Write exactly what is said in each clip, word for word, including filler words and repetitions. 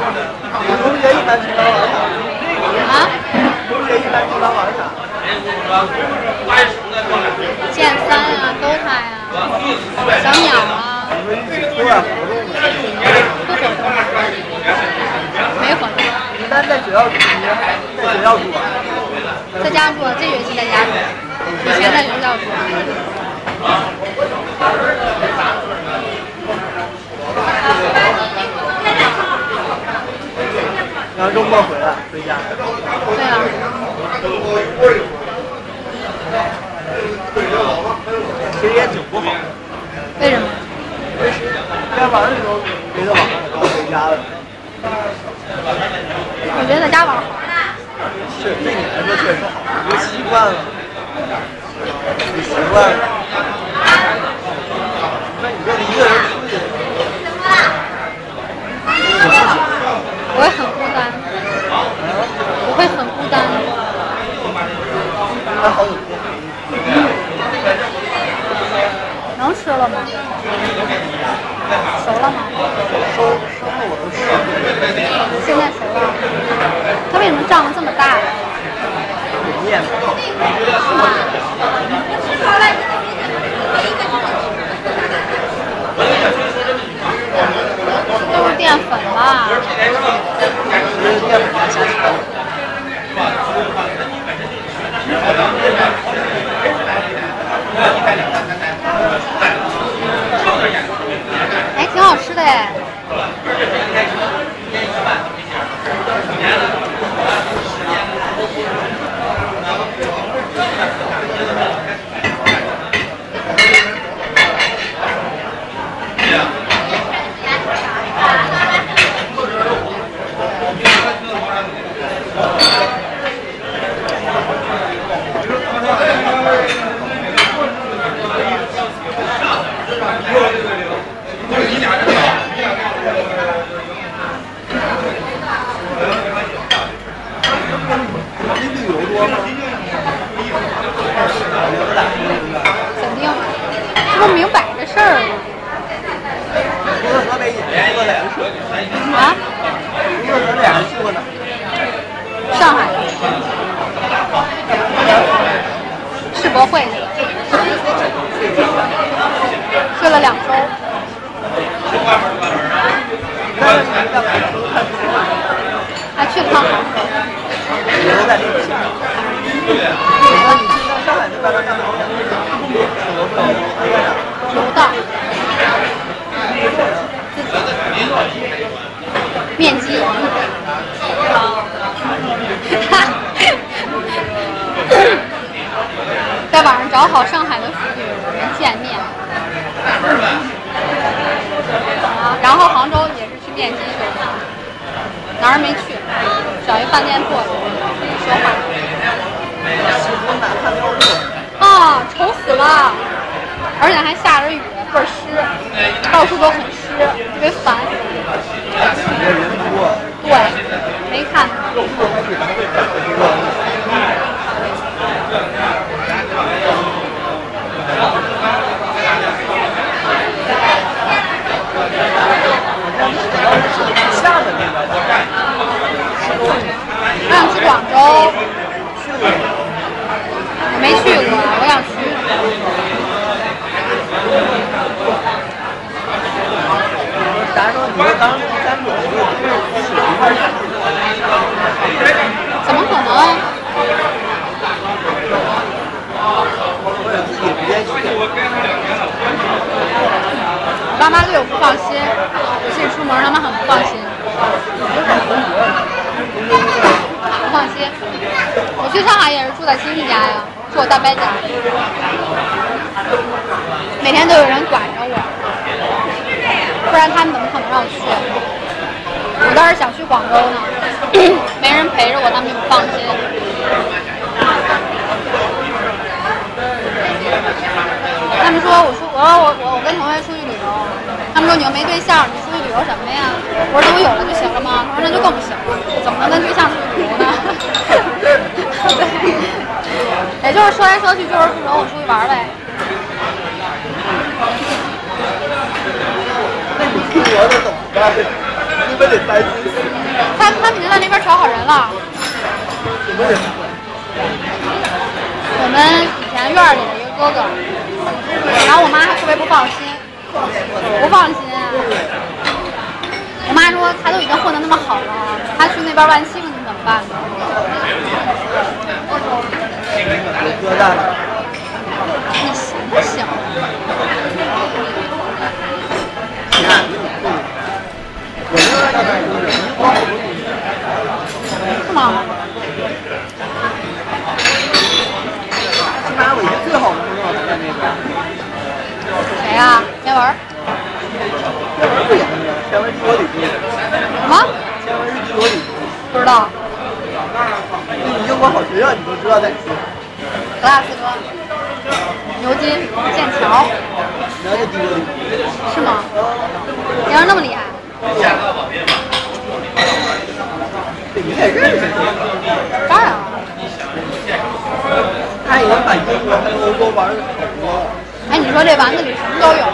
同学一般去哪玩啥？ 啊？ 同学一般去哪玩啥？ 剑三啊 ，D O T A 呀，小鸟啊。 你们一起出来活动吗？ 不活动。没活动。 一般在学校住，在学校住啊？ 在家住，这学期在家住，以前在学校住。 然后周末回来回家。 对啊。 其实也挺不好。 为什么？ 该玩的时候没得玩了，然后回家了。 我觉得在家玩好。 是，对你来说确实好，你就习惯了，你习惯了。那你就一个人出去，我不行。 我会很孤单。我会很孤单。 还好有空。 能吃了吗？熟了吗？ 收收了我都吃了。 现在熟了。它为什么胀得这么大？ 有面。 都是淀粉吧？ 是淀粉加虾肠。 哎，挺好吃的哎。肯定，这不明摆着事儿吗？ 除了河北也去过两次。 啊？ 除了河北还去过哪？ 上海。世博会。去了两周。还去了趟杭州。 留在那边。那你去上海那边干嘛？ 游荡。面基。在网上找好上海的妇女人见面。啊，然后杭州也是去面基去了，哪儿没去，找一饭店坐着说话。啊，愁死了！而且还下着雨，倍儿湿，到处都很湿，特别烦。 人多。 对，没看。我想去广州。我没去过，我想去。 啥时候你说当单独一块去？ 怎么可能？ 我有自己时间去。 爸妈对我不放心，我自己出门他们很不放心。不放心。我去上海也是住在亲戚家呀，住我大伯家，每天都有人管着我，不然他们怎么可能让我去？我倒是想去广州呢，没人陪着我，他们就不放心。他们说，我说我说我我我跟同学出去旅游，他们说你又没对象，你出去旅游什么呀？我说等我有了就行了吗？他说那就更不行了，怎么能跟对象出去旅游呢？对，也就是说来说去就是不容我出去玩呗。 那你出国的怎么办？你非得担心。 他他们已经在那边找好人了。 什么人？ 我们以前院里的一个哥哥，然后我妈还特别不放心，不放心。我妈说他都已经混得那么好了，他去那边万欺负你怎么办呢？ 多大了？ 你行不行？ 你看，我这个大概就是一光不如你。 是吗？ 起码我以前最好的朋友在那边。 谁呀？天文。 天文不演那个，天文是我里弟。 什么？ 天文是基我里弟。 不知道。 你英国好学校你都知道在哪？ 格拉斯哥、牛津、剑桥。 了解基我里。 是吗？你要那么厉害？ 对，你也认识他。 当然了。 他已经把英国还有欧洲玩的可多了。 哎，你说这丸子里什么都有，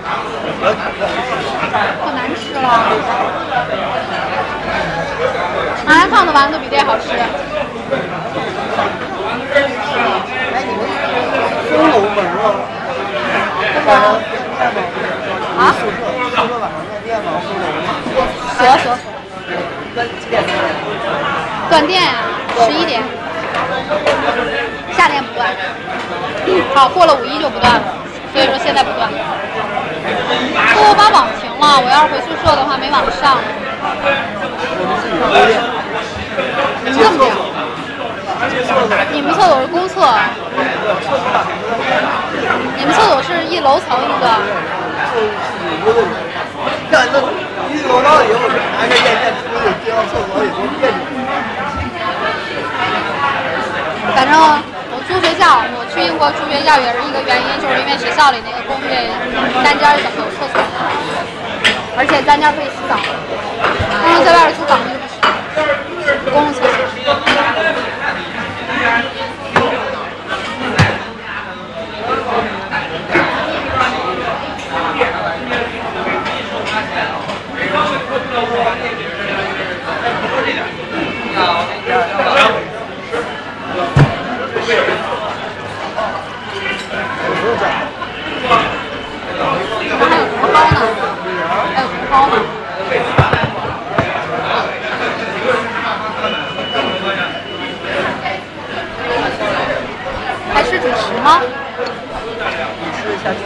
可难吃了。麻辣烫的丸子比这好吃。 哎，你们钟楼门了？晚上店吗？ 啊？ 宿舍宿舍晚上面店吗？钟楼吗？ 锁锁锁。 那几点钟？ 断电呀，十一点。夏天不断。好，过了五一就不断了，所以说现在不断。不，我把网停了，我要是回宿舍的话没网上。你们这么讲？你们厕所是公厕？你们厕所是一楼层一个？ 看那一楼道以后拿个烟线出去接到厕所里都别扭。 反正我住学校，我去英国住学校也是一个原因，就是因为学校里那个公寓单间怎么有厕所，而且单间可以洗澡，不能在外边租房子就不行，公共厕所。这还有茼蒿呢，还有茼蒿呢。还吃主食吗？ 你吃下去。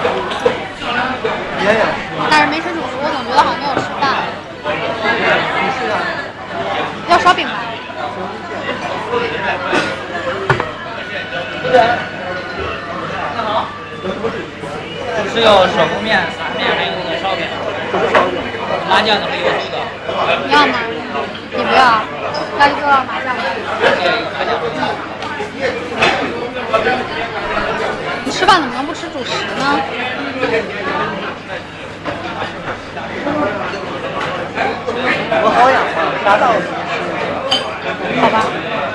也有。 但是没吃主食，我总觉得好像没有吃饭。 你吃啥？ 要烧饼吧？ 是有手工面、散面，还有那个烧饼，麻酱的和油酥的。 你要吗？你不要，要一个麻酱的。你吃饭怎么能不吃主食呢？ 我好养啊，啥道理？ 好吧。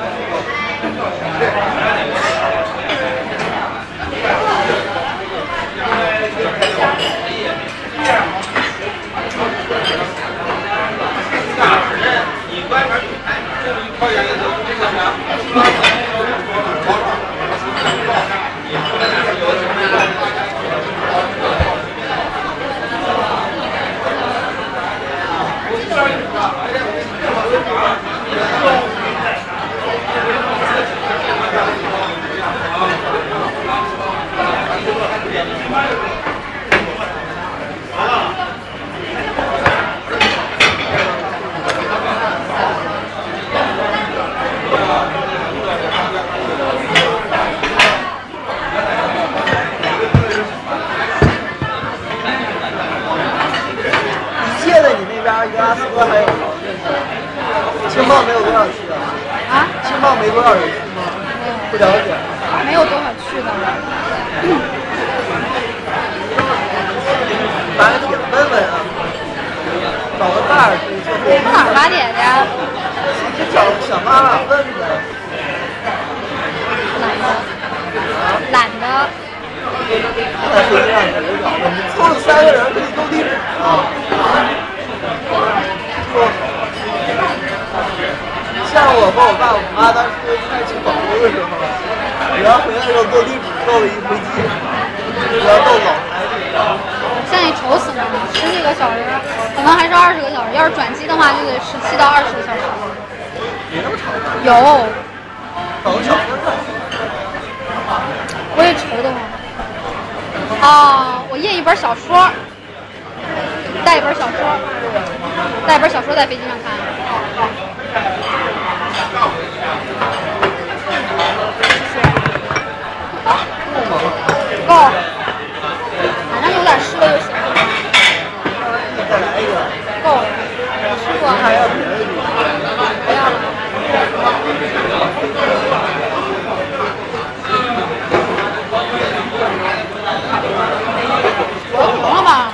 格拉斯哥还有青棒没有多少去的啊？ 青棒没多少人去吗？不了解。 没有多少去的。 拔个铁问问啊，找个伴儿可以做。 上哪儿拔铁去呀？ 就找小妈妈问问。 懒得。懒得。 那是这样的，我找的，你凑三个人可以斗地主啊。 说，像我和我爸我妈当时开去广州的时候，然后回来的时候坐地铁坐了一飞机，然后到老台里。 现在愁死了，十几个小时，可能还是二十个小时。要是转机的话，就得十七到二十个小时。 没那么长。 有。 等长的呢。 我也愁得慌。啊，我印一本小说，带一本小说，带一本小说在飞机上看。够吗？够。反正有点湿了就行。 再来一个。 够了。吃过。 还要别的地方？ 不要了。行了吧？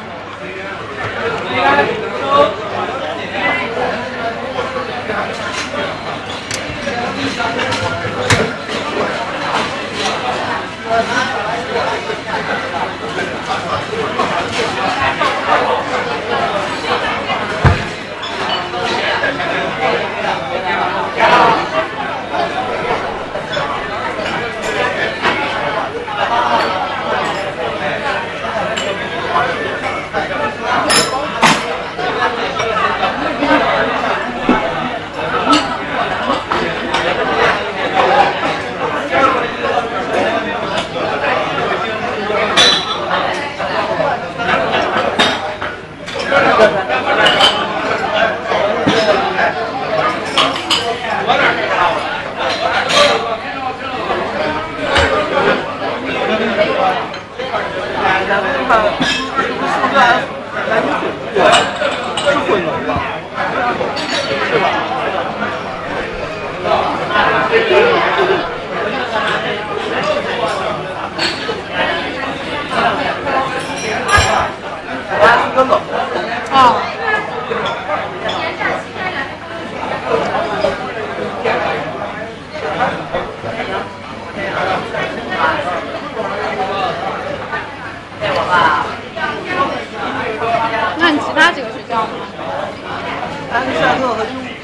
那你其他几个学校呢？ 安塞特和优。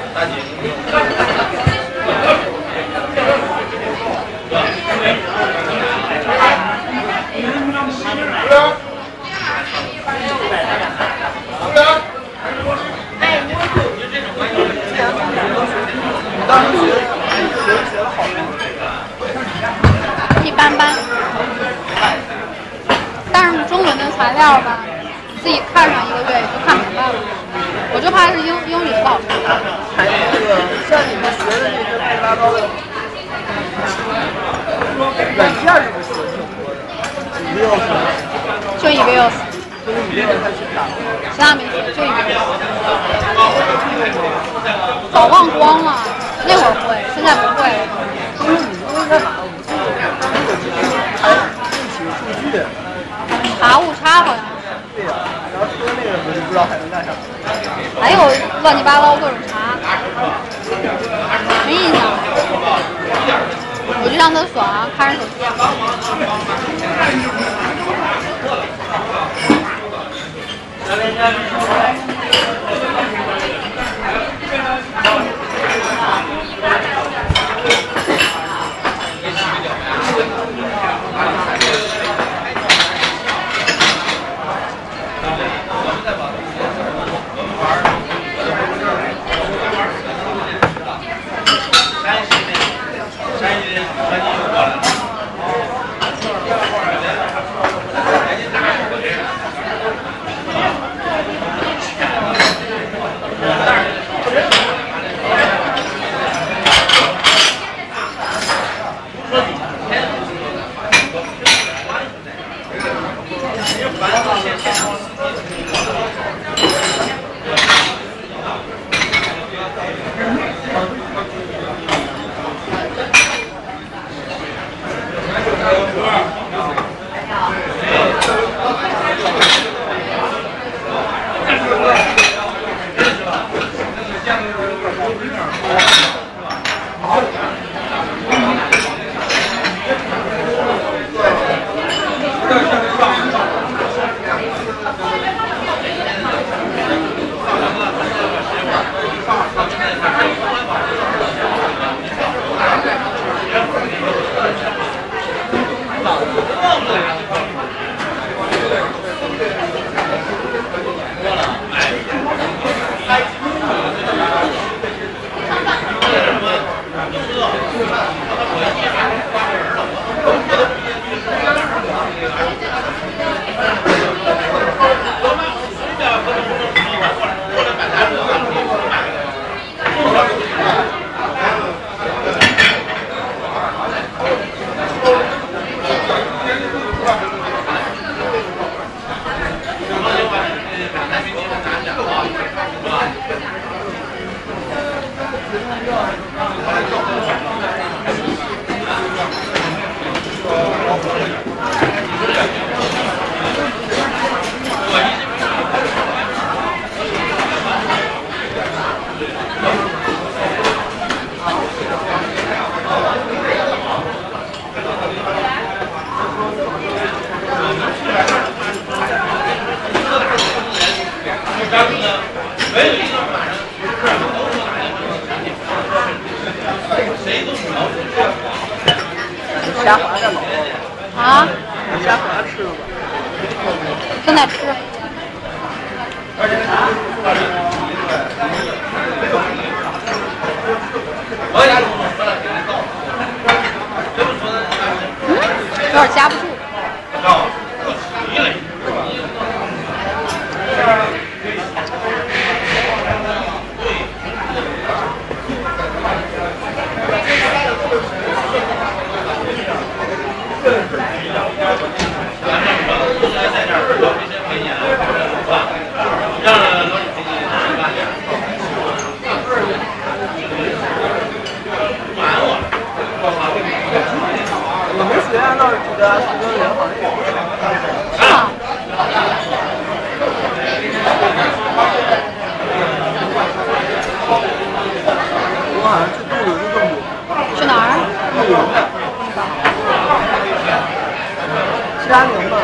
当时学学学的好吗？ 一般般。但是中文的材料吧，自己看上一个月也就看明白了。我就怕是英英语不好看。 还那个像你们学的那些乱七八糟的软件是不是学的挺多的？一个 else 就一个 else， 就是一个还是啥？ 其他没学，就一个 else。早忘光了，那会儿会，现在不会了。 就是你们会干嘛？我们这个当时我记得还一起数据。 查误差好像是。 对呀、啊，然后说那个我就不知道还能干啥。 还有乱七八糟各种查，没印象。我去上厕所啊，看着手机。 虾滑在老啊， 虾滑吃了吧？ 正在吃。嗯，有点夹不住。 我们学院倒是觉得徐州人好像也不少。 是吗？ 我好像去杜伦更多。 去哪儿？ 杜伦的。西安宁嘛。